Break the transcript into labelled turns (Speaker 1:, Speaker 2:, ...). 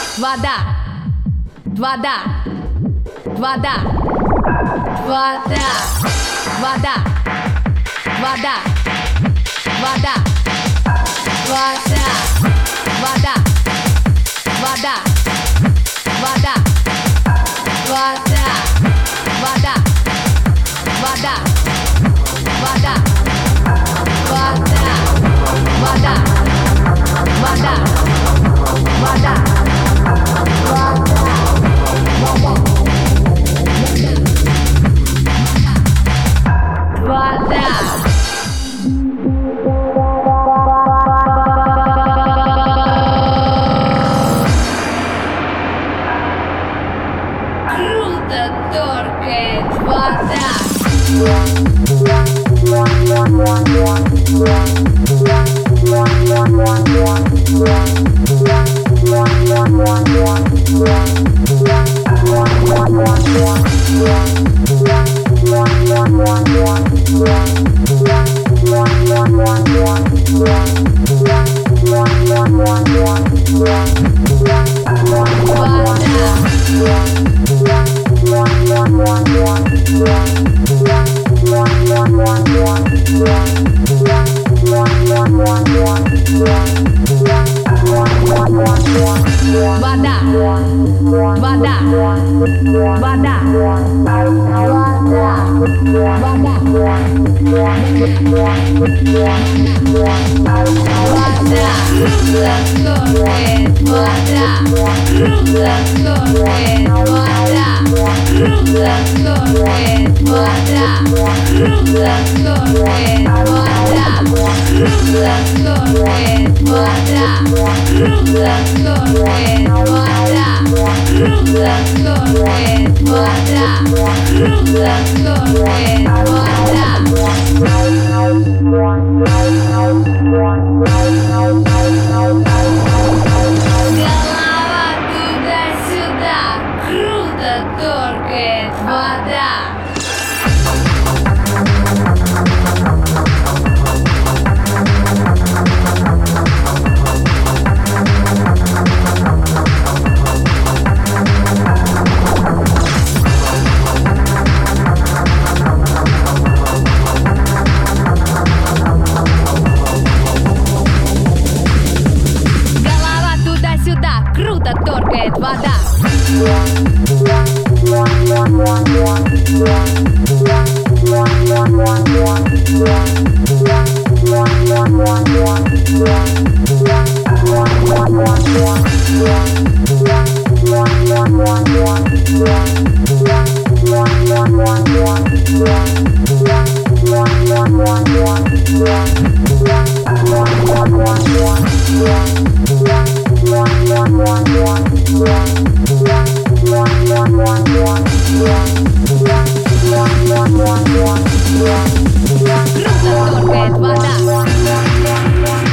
Speaker 1: вода, вода, вода, вода, вода, вода, вода, вода, вода, вода, вода, вода, вода, вода, вода, вода, вода, вода, круто торкает вода. Вода, вода, вода, голова туда-сюда, круто торкает вода. Голова туда-сюда, круто торкает вода. Круто торкает вода.